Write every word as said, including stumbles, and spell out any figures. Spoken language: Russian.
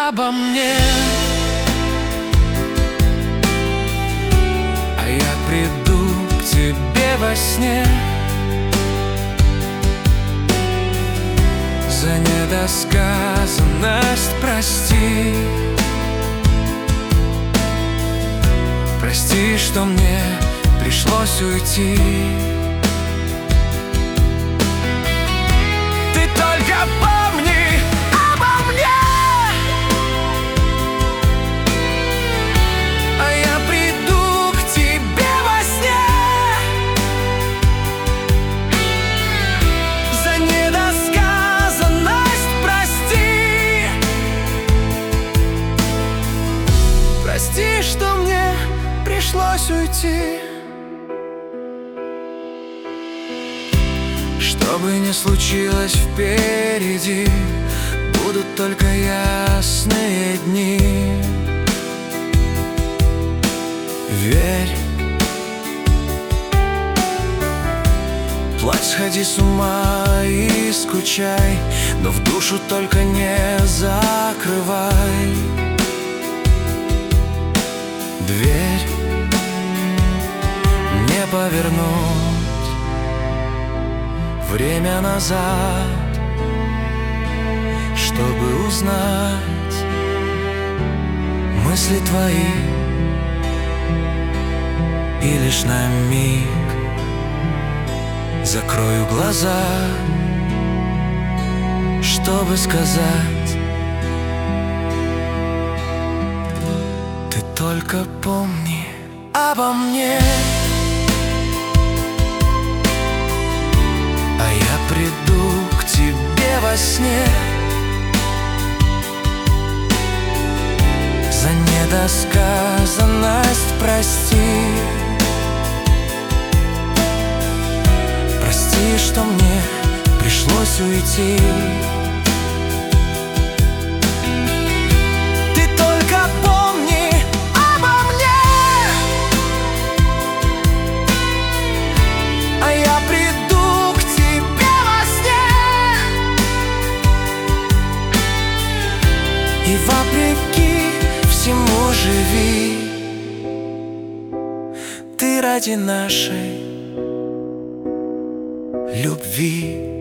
обо мне, а я приду к тебе во сне. За недосказанность прости, прости, что мне пришлось уйти. Ты только помни обо мне, а я приду к тебе во сне. За недосказанность прости, прости, что мне пришлось уйти. Что бы ни случилось впереди, будут только ясные дни. Верь, плачь, сходи с ума и скучай, но в душу только не закрывай дверь. Не повернуть время назад, чтобы узнать мысли твои, и лишь на миг закрою глаза, чтобы сказать: ты только помни обо мне, а я приду к тебе во сне. За недосказанность прости, прости, что мне пришлось уйти. Ты только помни обо мне, а я приду к тебе во сне. И вопреки всему живи, ты ради нашей любви.